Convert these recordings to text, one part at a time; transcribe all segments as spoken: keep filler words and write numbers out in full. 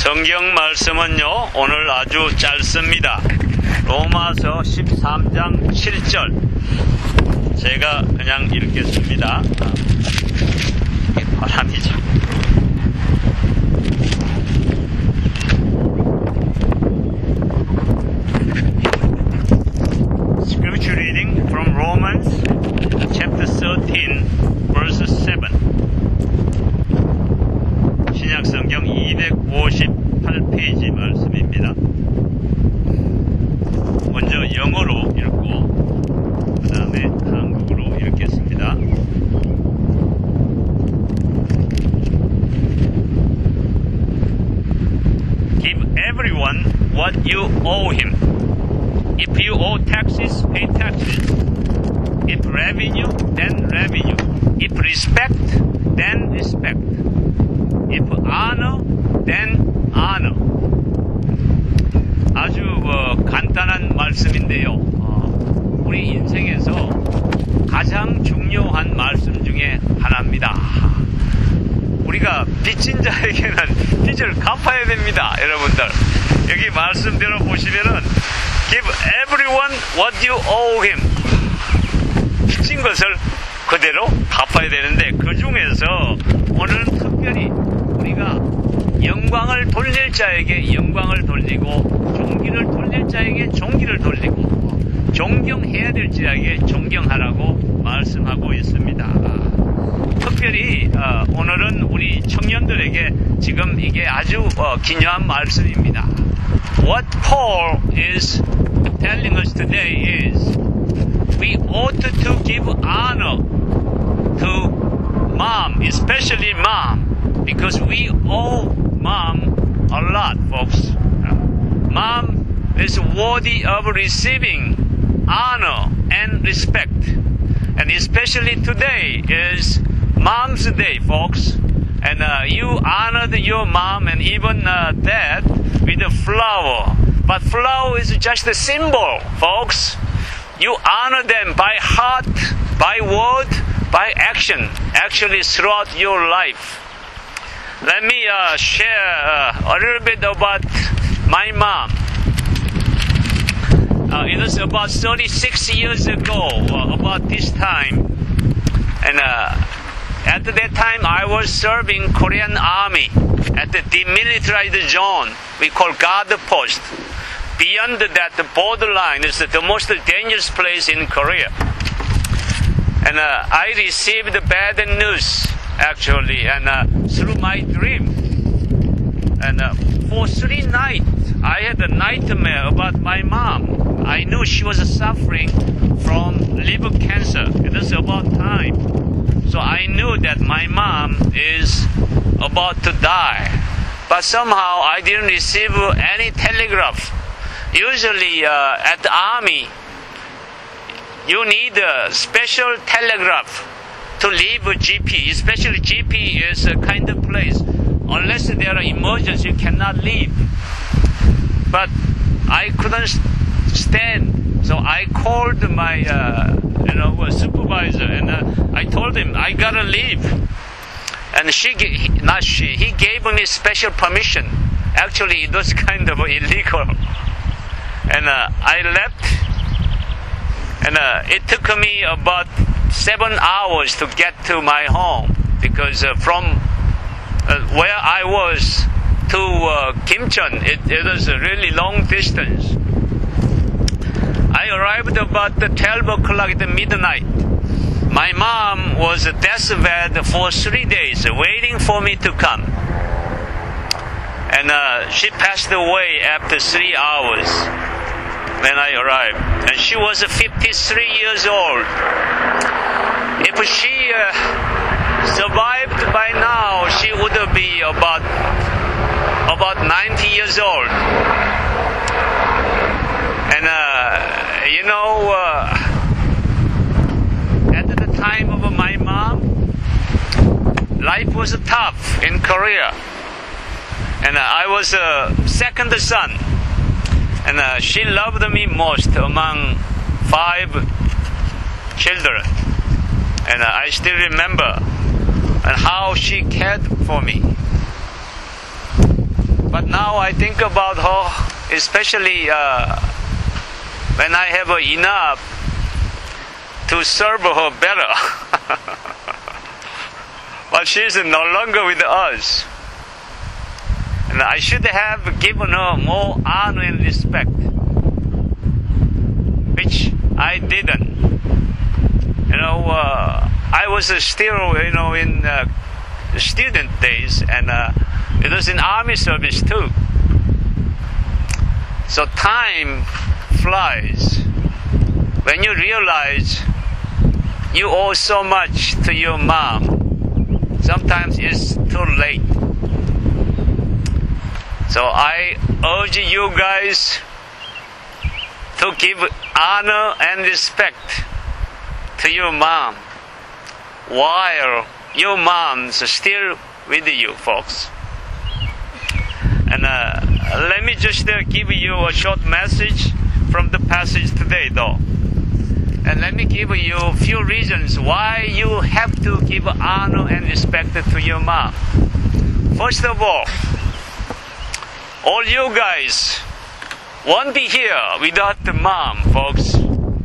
성경 말씀은요, 오늘 아주 짧습니다. 로마서 십삼 장 칠 절. 제가 그냥 읽겠습니다. 이게 바람이죠. Scripture reading from Romans chapter thirteen, verse seven. 신약성경 이백오십팔 페이지 말씀입니다. 먼저 영어로 읽고 그 다음에 한국어로 읽겠습니다. Give everyone what you owe him. If you owe taxes, pay taxes. If revenue, then revenue. If respect, then respect. If honor, then honor. 아주 어, 간단한 말씀인데요. 어, 우리 인생에서 가장 중요한 말씀 중에 하나입니다. 우리가 빚진 자에게는 빚을 갚아야 됩니다. 여러분들 여기 말씀대로 보시면은 Give everyone what you owe him. 빚진 것을 그대로 갚아야 되는데 그 중에서 오늘은 특별히 우리가 영광을 돌릴 자에게 영광을 돌리고 존귀를 돌릴 자에게 존귀를 돌리고 존경해야 될 자에게 존경하라고 말씀하고 있습니다. 특별히 어, 오늘은 우리 청년들에게 지금 이게 아주 어, 기묘한 말씀입니다. What Paul is telling us today is we ought to give honor to mom, especially mom, because we owe mom a lot, folks. Mom is worthy of receiving honor and respect. And especially today is Mom's Day, folks. And uh, you honored your mom and even uh, dad with a flower. But flower is just a symbol, folks. You honor them by heart, by word, by action, actually throughout your life. Let me uh, share uh, a little bit about my mom. Uh, it was about thirty-six years ago, uh, about this time. And uh, at that time, I was serving Korean Army at the demilitarized zone we call guard post. Beyond that, the borderline is the most dangerous place in Korea. And uh, I received bad news, actually, and uh, through my dream. And uh, for three nights, I had a nightmare about my mom. I knew she was suffering from liver cancer. It was about time. So I knew that my mom is about to die. But somehow I didn't receive any telegraph. Usually uh, at the army, you need a special telegraph to leave a G P. Especially G P is a kind of place. Unless there are emergencies, you cannot leave. But I couldn't stand. So I called my uh, you know, supervisor and uh, I told him, I gotta leave. And she, not she, he gave me special permission. Actually, it was kind of illegal. And uh, I left. And uh, it took me about seven hours to get to my home. Because uh, from uh, where I was to uh, Kimcheon, it, it was a really long distance. I arrived about twelve o'clock at midnight. My mom was deathbed for three days, waiting for me to come. And uh, she passed away after three hours when I arrived. And she was fifty-three years old. If she uh, survived by now, she would be about, about ninety years old. And, uh, you know, uh, at the time of my mom, life was tough in Korea. And uh, I was a second son. And uh, she loved me most among five children. And uh, I still remember and how she cared for me. But But now I think about her, especially uh, when I have enough to serve her better. But she's no longer with us. And I should have given her more honor and respect, which I didn't. You know, uh, I was still, you know, in uh, student days, and uh, it was in army service too. So time flies when you realize you owe so much to your mom. Sometimes it's too late. So I urge you guys to give honor and respect to your mom while your mom's still with you, folks. And uh, let me just uh, give you a short message from the passage today, though. And let me give you a few reasons why you have to give honor and respect to your mom. First of all, all you guys won't be here without the mom, folks.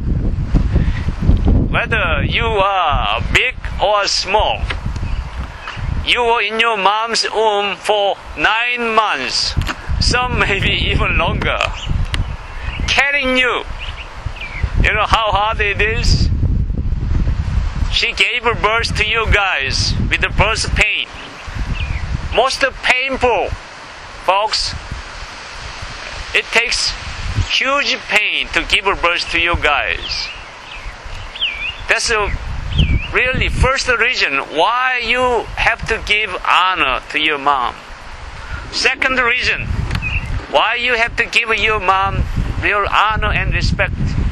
Whether you are big or small, you were in your mom's womb for nine months, some maybe even longer, carrying you. You know how hard it is? She gave birth to you guys with the birth pain. Most painful, folks. It takes huge pain to give birth to you guys. That's the really first reason why you have to give honor to your mom. Second reason why you have to give your mom real honor and respect.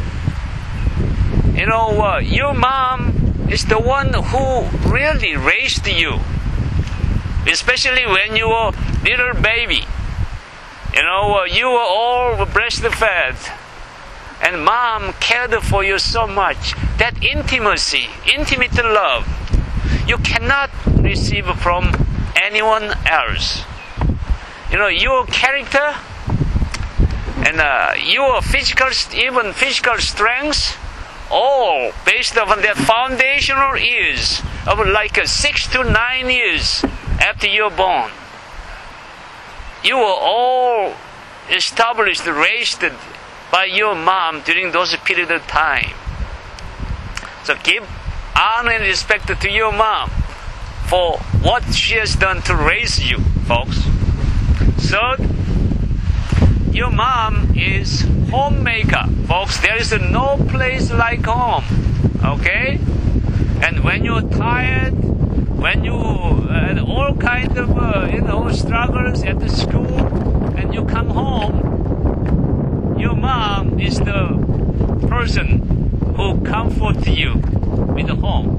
You know, uh, your mom is the one who really raised you, especially when you were little baby. You know, uh, you were all breastfed, and mom cared for you so much. That intimacy, intimate love, you cannot receive from anyone else. You know, your character and uh, your physical, even physical strength, all based upon that foundational years of like uh, six to nine years after you're born. You were all established, raised by your mom during those period of time. So give honor and respect to your mom for what she has done to raise you, folks. Third, your mom is homemaker, folks. There is no place like home, okay? And when you're tired, when you uh, all kind of uh, you know struggles at the school, and you come home, your mom is the person who comforts you with the home.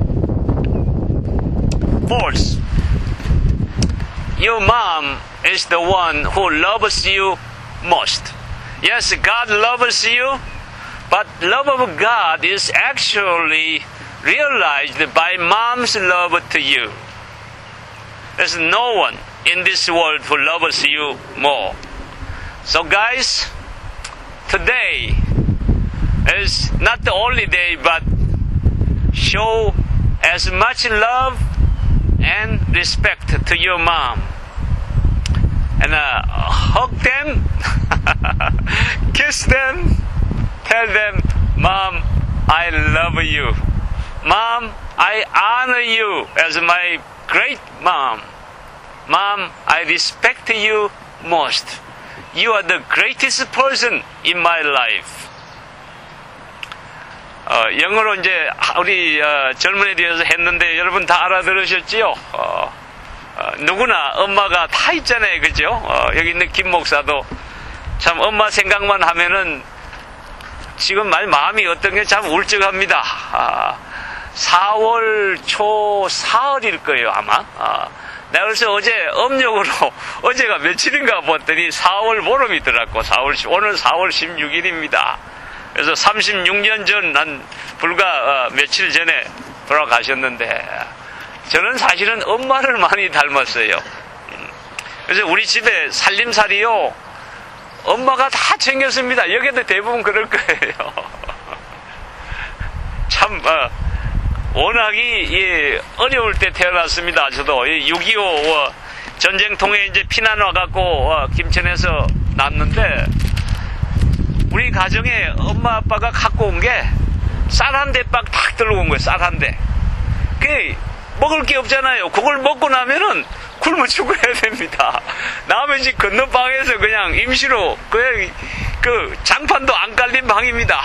Fourth, your mom is the one who loves you most. Yes, God loves you, but love of God is actually realized by mom's love to you. There's no one in this world who loves you more. So guys, today is not the only day, but show as much love and respect to your mom. And uh, hug them, kiss them, tell them, Mom, I love you. Mom, I honor you as my great mom. Mom, I respect you most. You are the greatest person in my life. 어, 영어로 이제 우리 어, 젊은이에 대해서 했는데 여러분 다 알아들으셨지요? 어, 어, 누구나 엄마가 다 있잖아요, 그죠? 어, 여기 있는 김 목사도 참 엄마 생각만 하면은 지금 말 마음이 어떤 게 참 울적합니다. 아, 사월 초 사흘일 거예요, 아마. 아, 내가 그래서 어제 음력으로 어제가 며칠인가 봤더니 사월 보름이더라고. 사월 오늘 사월 십육일입니다. 그래서 삼십육 년 전 한 불과 어, 며칠 전에 돌아가셨는데 저는 사실은 엄마를 많이 닮았어요. 그래서 우리 집에 살림살이요, 엄마가 다 챙겼습니다. 여기도 대부분 그럴 거예요. 참, 어, 워낙이, 예, 어려울 때 태어났습니다. 저도 육이오 어, 전쟁통에 이제 피난 와갖고, 어, 김천에서 났는데, 우리 가정에 엄마 아빠가 갖고 온 게 쌀 한 대박 탁 들고 온 거예요. 쌀 한 대. 그 먹을 게 없잖아요. 그걸 먹고 나면은 굶어 죽어야 됩니다. 나머지 건너 방에서 그냥 임시로 그냥 그 장판도 안 깔린 방입니다.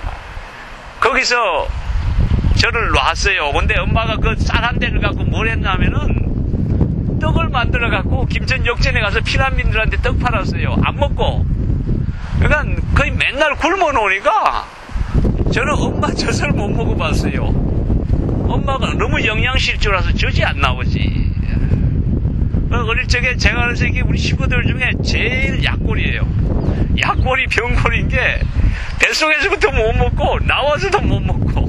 거기서 저를 놨어요. 근데 엄마가 그 쌀 한 대를 갖고 뭘 했냐면은 떡을 만들어 갖고 김천 역전에 가서 피난민들한테 떡 팔았어요. 안 먹고. 그러니까 거의 맨날 굶어 놓으니까 저는 엄마 젖을 못 먹어봤어요. 엄마가 너무 영양실조라서 젖이 안 나오지. 어릴 적에 제가 어렸을 때 우리 식구들 중에 제일 약골이에요. 약골이 병골인 게 뱃속에서부터 못 먹고 나와서도 못 먹고.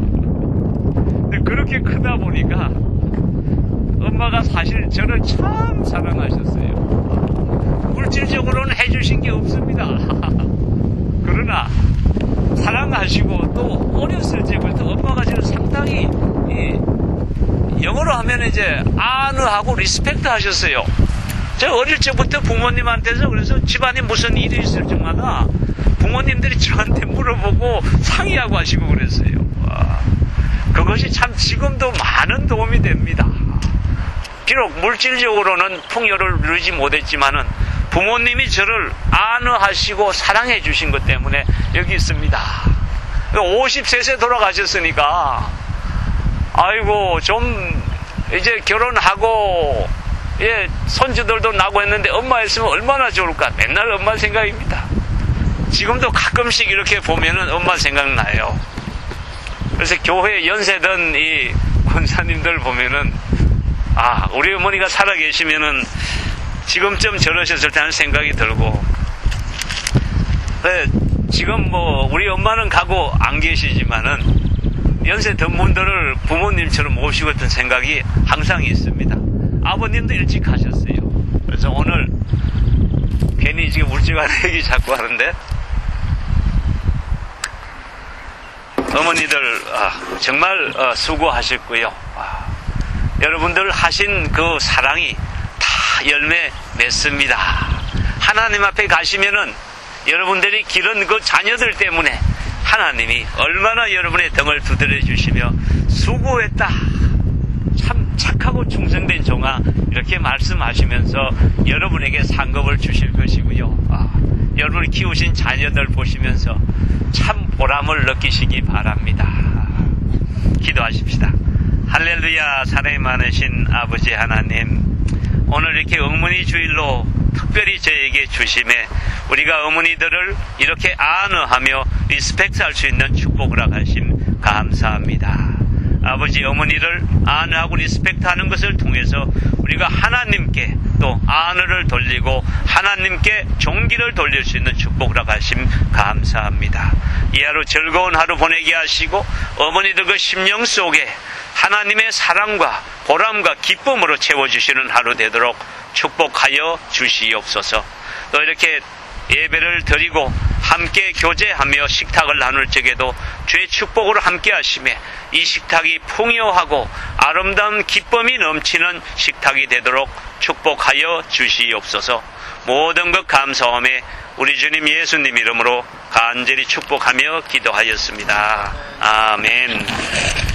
그렇게 크다 보니까 엄마가 사실 저를 참 사랑하셨어요. 물질적으로는 해주신 게 없습니다. 그러나 사랑하시고 또 어렸을 때부터 엄마가 저를 상당히 이 영어로 하면 이제 아느하고 리스펙트 하셨어요. 제가 어릴 적부터 부모님한테서 그래서 집안에 무슨 일이 있을 때마다 부모님들이 저한테 물어보고 상의하고 하시고 그랬어요. 와, 그것이 참 지금도 많은 도움이 됩니다. 비록 물질적으로는 풍요를 누리지 못했지만은 부모님이 저를 안어하시고 사랑해 주신 것 때문에 여기 있습니다. 오십 세 돌아가셨으니까 아이고 좀 이제 결혼하고 예 손주들도 나고 했는데 엄마 있으면 얼마나 좋을까. 맨날 엄마 생각입니다. 지금도 가끔씩 이렇게 보면은 엄마 생각나요. 그래서 교회 연세든 이 권사님들 보면은 아 우리 어머니가 살아 계시면은 지금쯤 저러셨을 때는 생각이 들고, 네, 지금 뭐 우리 엄마는 가고 안 계시지만은 연세 든 분들을 부모님처럼 모시고 있던 생각이 항상 있습니다. 아버님도 일찍 가셨어요. 그래서 오늘 괜히 지금 울지가는 얘기 자꾸 하는데 어머니들 아, 정말 어, 수고하셨고요. 아, 여러분들 하신 그 사랑이 열매 맺습니다. 하나님 앞에 가시면은 여러분들이 기른 그 자녀들 때문에 하나님이 얼마나 여러분의 등을 두드려 주시며 수고했다. 참 착하고 충성된 종아 이렇게 말씀하시면서 여러분에게 상급을 주실 것이고요. 아, 여러분을 키우신 자녀들 보시면서 참 보람을 느끼시기 바랍니다. 기도하십시다. 할렐루야. 사랑이 많으신 아버지 하나님, 오늘 이렇게 어머니 주일로 특별히 저에게 주심에 우리가 어머니들을 이렇게 안어하며 리스펙트할 수 있는 축복을 하심 감사합니다. 아버지, 어머니를 안어하고 리스펙트하는 것을 통해서 우리가 하나님께 또 안어를 돌리고 하나님께 존귀를 돌릴 수 있는 축복을 하심 감사합니다. 이 하루 즐거운 하루 보내게 하시고 어머니들 그 심령 속에 하나님의 사랑과 보람과 기쁨으로 채워주시는 하루 되도록 축복하여 주시옵소서. 또 이렇게 예배를 드리고 함께 교제하며 식탁을 나눌 적에도 주의 축복으로 함께 하심에 이 식탁이 풍요하고 아름다운 기쁨이 넘치는 식탁이 되도록 축복하여 주시옵소서. 모든 것 감사함에 우리 주님 예수님 이름으로 간절히 축복하며 기도하였습니다. 아멘.